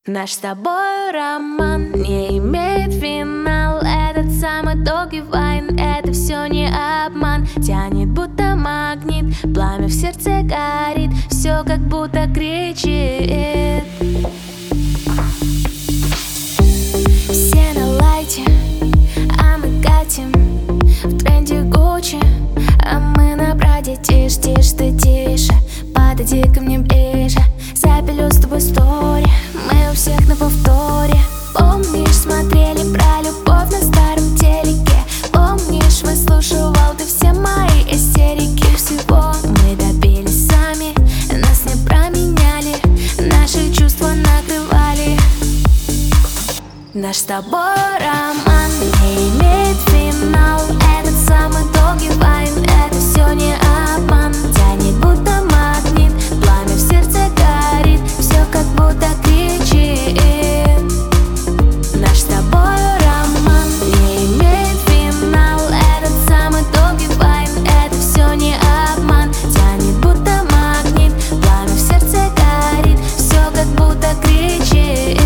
Наш с тобой роман не имеет финал. Этот самый долгий вайн, это все не обман. Тянет будто магнит, пламя в сердце горит, все как будто кричит. Все на лайте, а мы катим в тренде Гуччи, а мы на браде. Тише, тише, ты тише, подойди ко мне ближе. Запилю с тобой стори, мы у всех на повторе. Помнишь, смотрели про любовь на старом телеке? Помнишь, выслушивал ты все мои истерики? Всего мы добились сами, нас не променяли, наши чувства накрывали. Наш с тобой роман не имеет финал. Этот самый долгий вайн, это все не обман. Тянет будто магнит, пламя в сердце горит, все как будто кричит. Наш с тобой роман не имеет финал. Этот самый долгий вайн, это все не обман. Тянет будто магнит, пламя в сердце горит, все как будто кричит.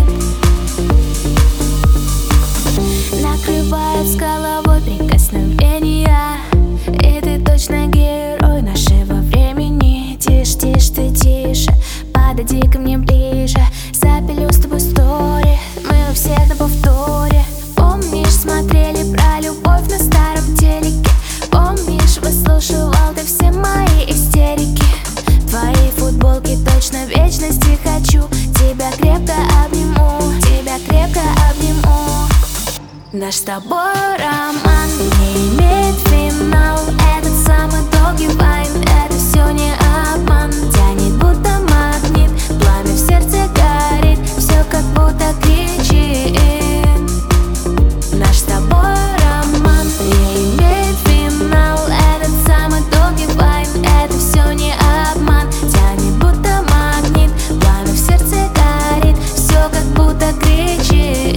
Накрывает с головой прикосновения, и ты точно герой нашего времени. Тише, тише, ты тише, подойди ко мне ближе. Запилю с тобой стори, мы у всех на повторе. Помнишь, смотрели про любовь на старом телеке? Помнишь, выслушивал ты все мои истерики? Твои футболки точно вечности хочу. Тебя крепко обниму, тебя крепко обниму. Наш с тобой роман не имеет финал. Этот самый долгий вайн, это все не обман. Тянет будто магнит, пламя в сердце горит, все как будто кричит. Наш с тобой роман не имеет финал. Этот самый долгий вайн, это все не обман. Тянет будто магнит, пламя в сердце горит, все как будто кричит.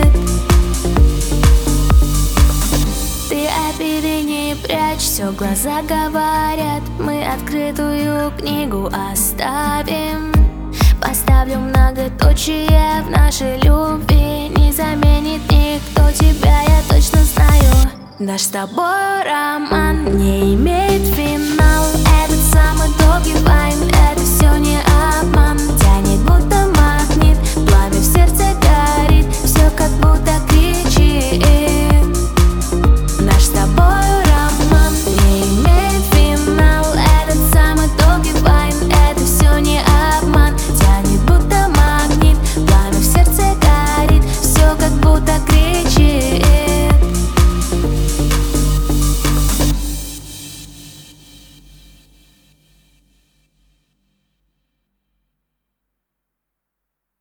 Ты обиды не прячь, все глаза говорят. Мы открытую книгу оставим. Поставлю многоточие в нашей любви. Не заменит никто тебя, я точно знаю. Наш с тобой роман не имеет финал. Этот самый долгий вайн,